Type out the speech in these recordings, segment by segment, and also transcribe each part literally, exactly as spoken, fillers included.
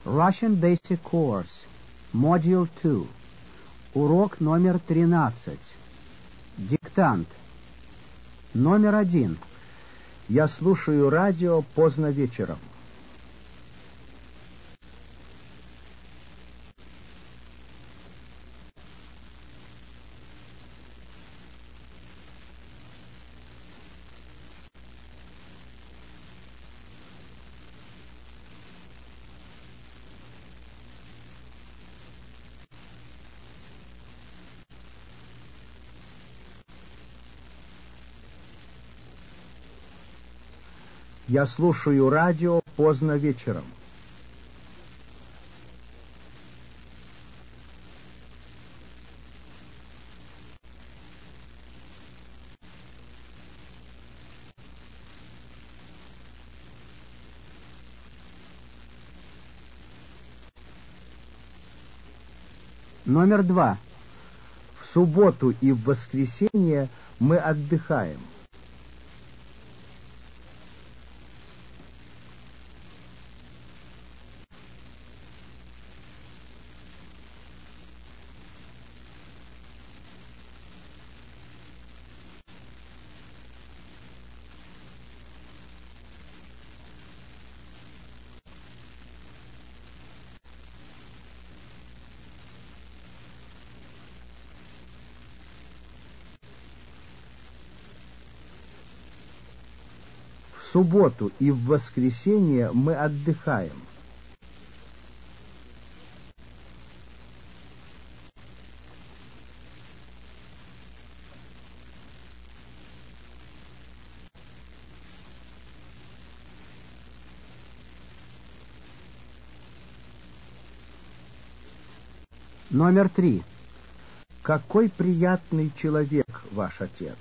Russian Basic Course, Module два. Урок номер тринадцать. Диктант. Номер один. Я слушаю радио поздно вечером. Я слушаю радио поздно вечером. Номер два. В субботу и в воскресенье мы отдыхаем. В субботу и в воскресенье мы отдыхаем. Номер три. Какой приятный человек ваш отец.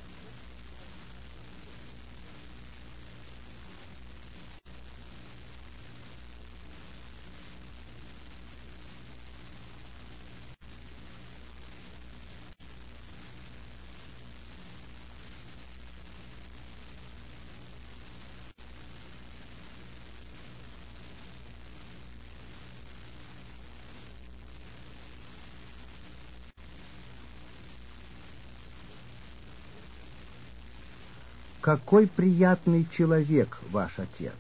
Какой приятный человек ваш отец.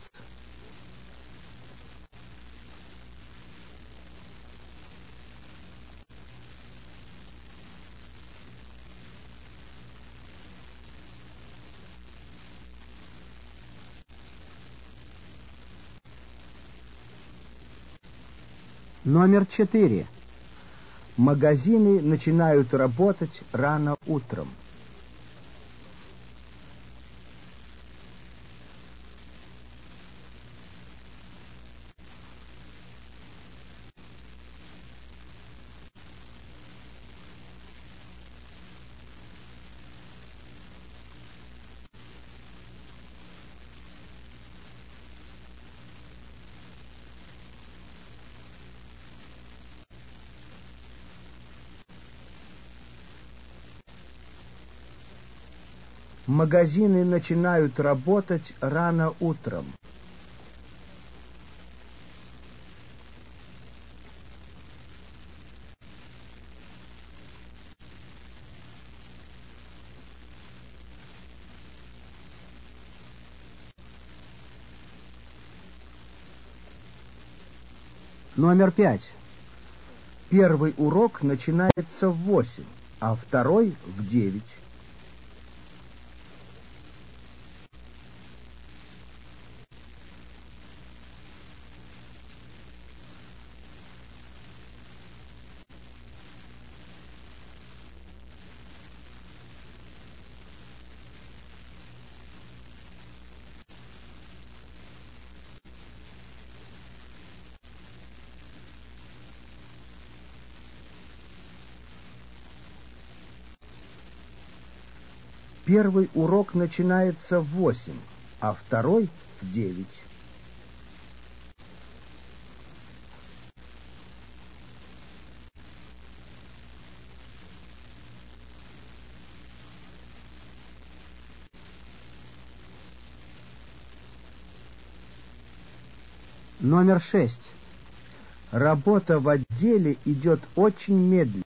Номер четыре. Магазины начинают работать рано утром. Магазины начинают работать рано утром. Номер пять. Первый урок начинается в восемь, а второй в девять. Первый урок начинается в восемь, а второй в девять. Номер шесть. Работа в отделе идет очень медленно.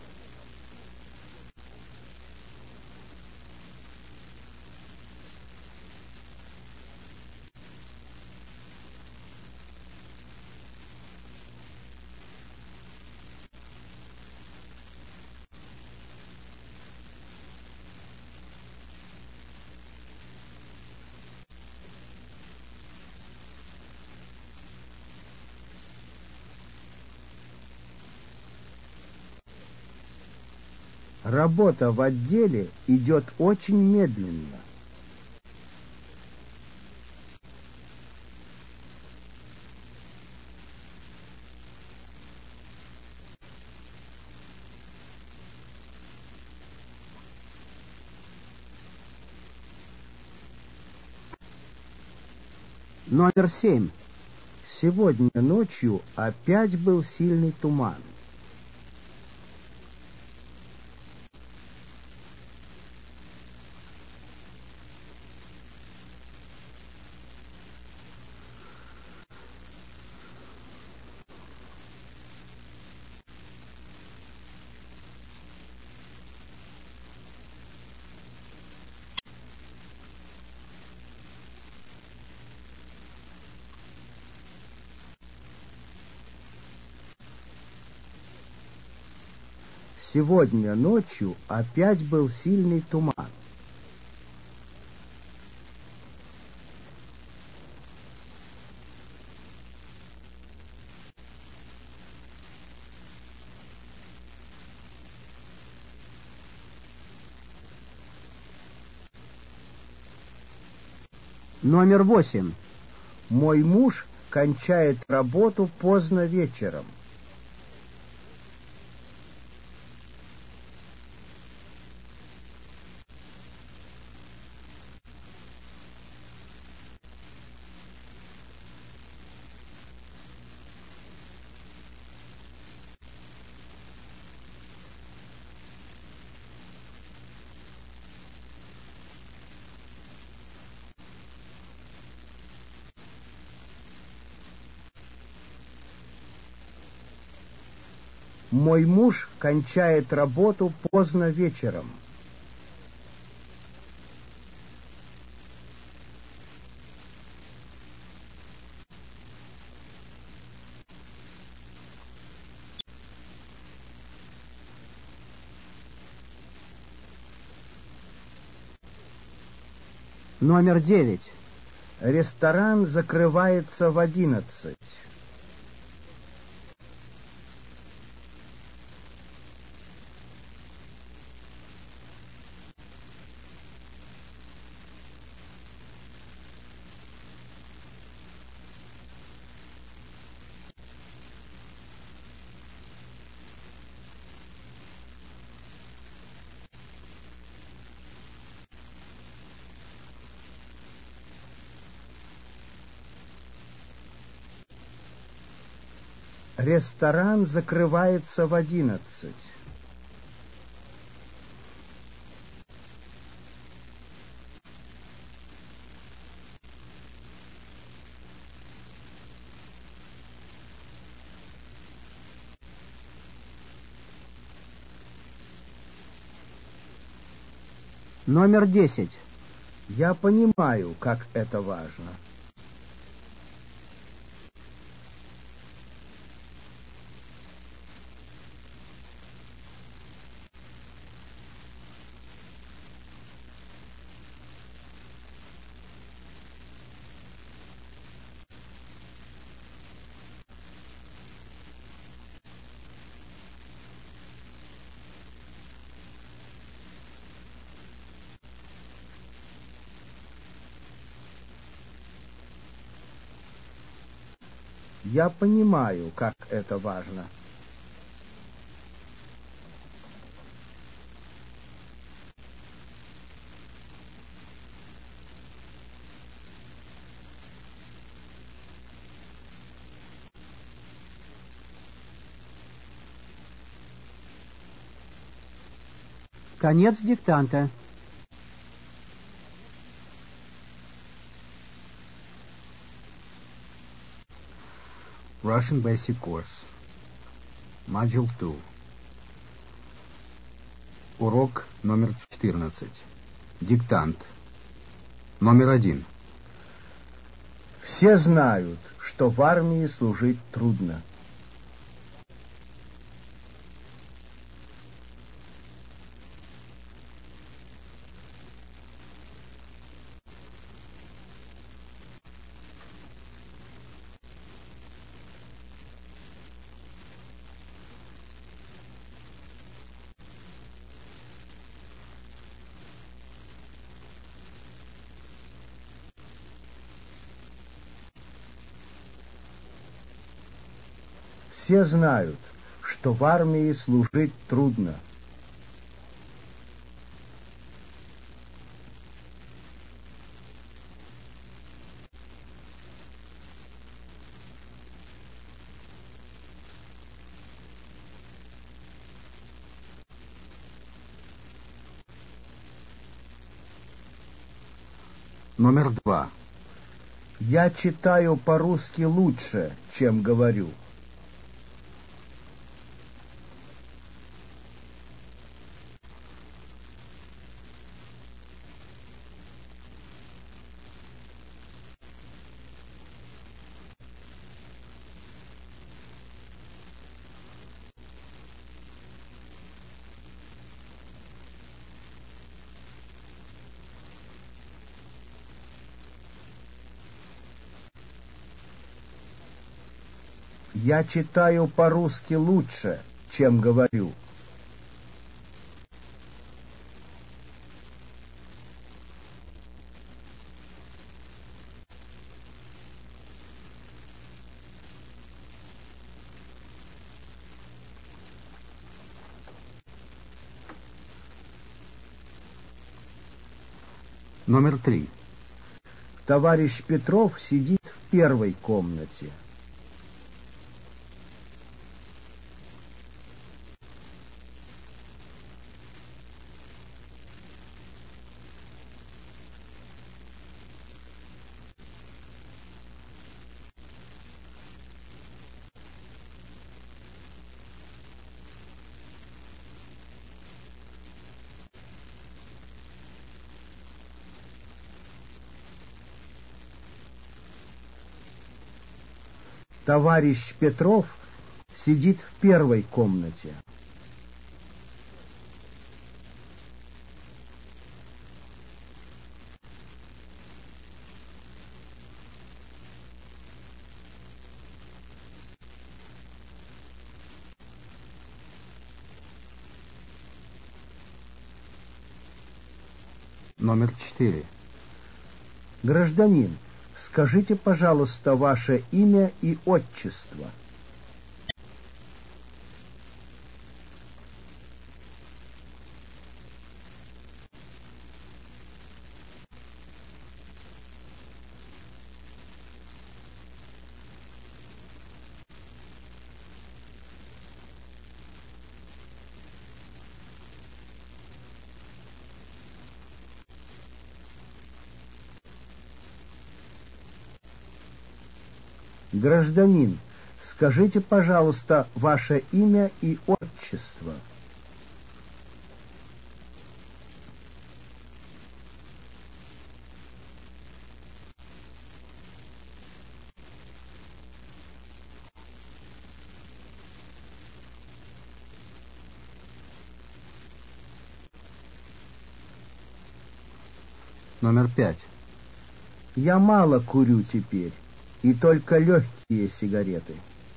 Работа в отделе идет очень медленно. Номер семь. Сегодня ночью опять был сильный туман. Сегодня ночью опять был сильный туман. Номер восемь. Мой муж кончает работу поздно вечером. Мой муж кончает работу поздно вечером. Номер девять. Ресторан закрывается в одиннадцать. Ресторан закрывается в одиннадцать. Номер десять. Я понимаю, как это важно. Я понимаю, как это важно. Конец диктанта. Russian Basic Course. Module два. Урок номер четырнадцать. Диктант. Номер один. Все знают, что в армии служить трудно. Все знают, что в армии служить трудно. Номер два. Я читаю по-русски лучше, чем говорю. Я читаю по-русски лучше, чем говорю. Номер три. Товарищ Петров сидит в первой комнате. Товарищ Петров сидит в первой комнате. Номер четыре. Гражданин, скажите, пожалуйста, ваше имя и отчество. Гражданин, скажите, пожалуйста, ваше имя и отчество. Номер пять. Я мало курю теперь, и только легкие сигареты.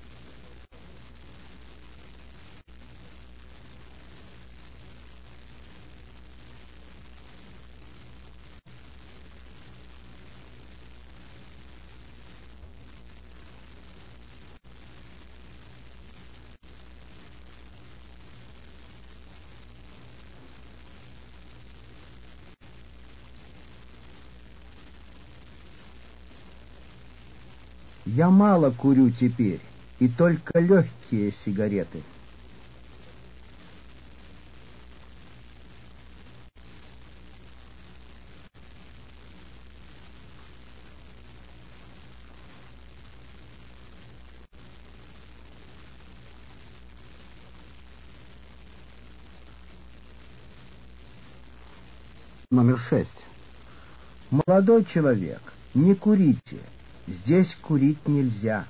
Я мало курю теперь, и только легкие сигареты. Номер шесть. Молодой человек, не курите. Здесь курить нельзя.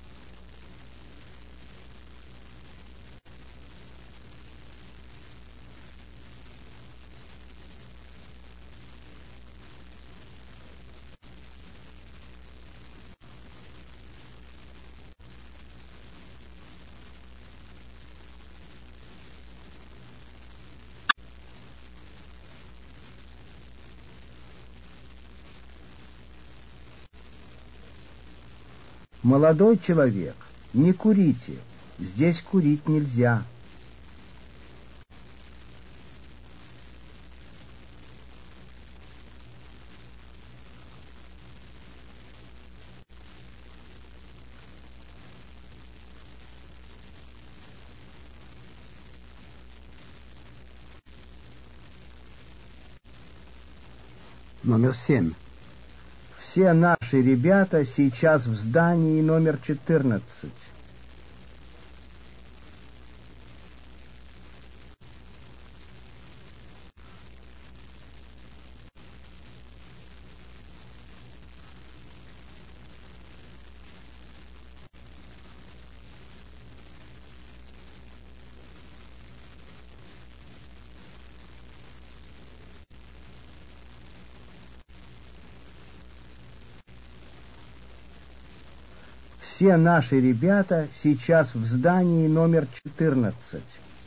Молодой человек, не курите. Здесь курить нельзя. Номер семь. Все наши ребята сейчас в здании номер четырнадцать. Все наши ребята сейчас в здании номер четырнадцать.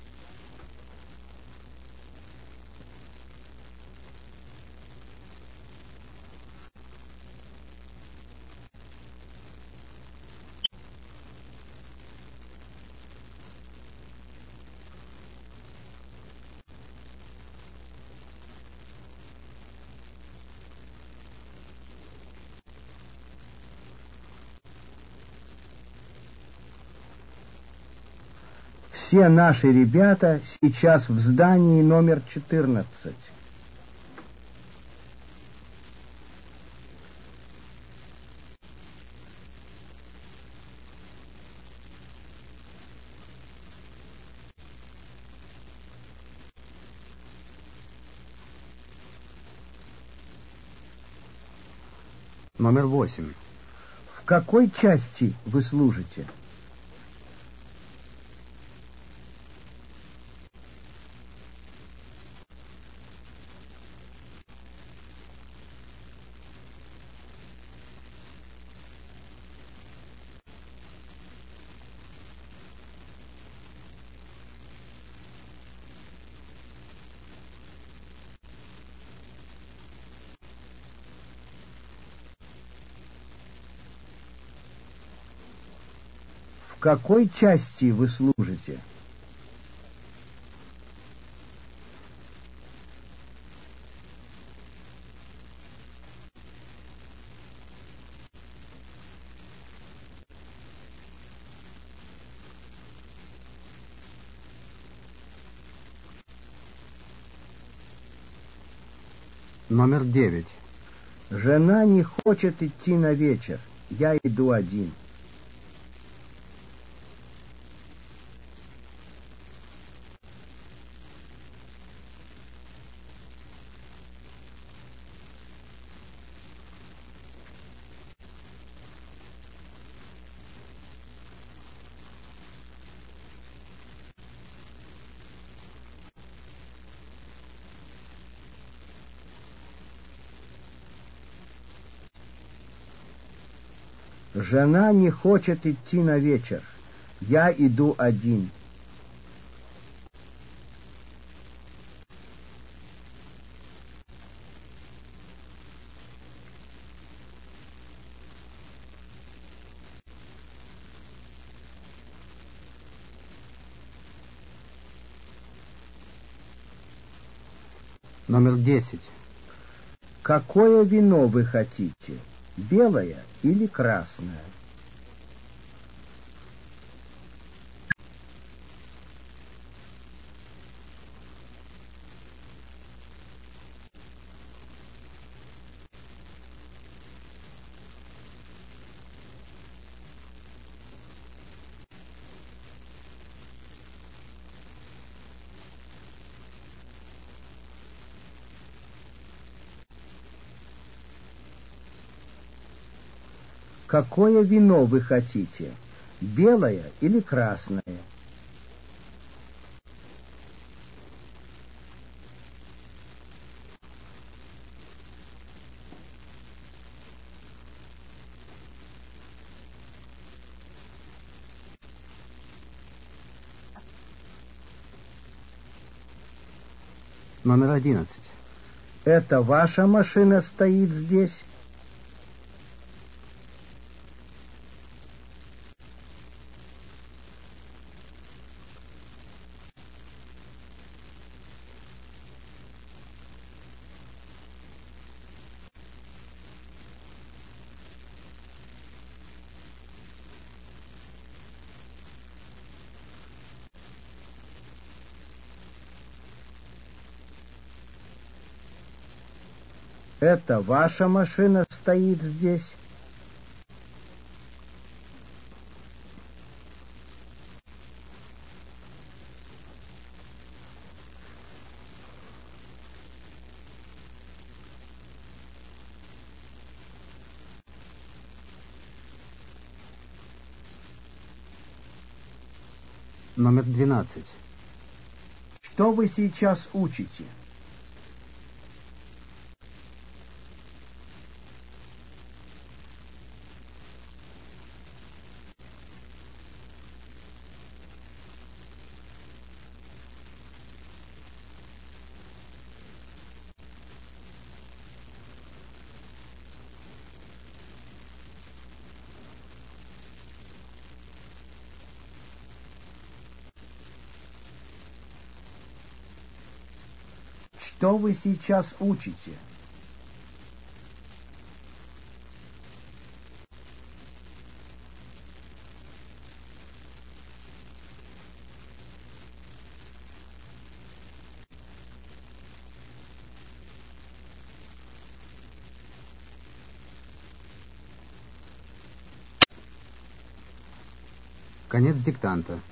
Все наши ребята сейчас в здании номер четырнадцать. Номер восемь. В какой части вы служите? В какой части вы служите? Номер девять. Жена не хочет идти на вечер. Я иду один. Жена не хочет идти на вечер. Я иду один. Номер десять. Какое вино вы хотите? Белое или красное? Какое вино вы хотите? Белое или красное? Номер одиннадцать. Это ваша машина стоит здесь? Это ваша машина стоит здесь? Номер двенадцать. Что вы сейчас учите? Что вы сейчас учите? Конец диктанта.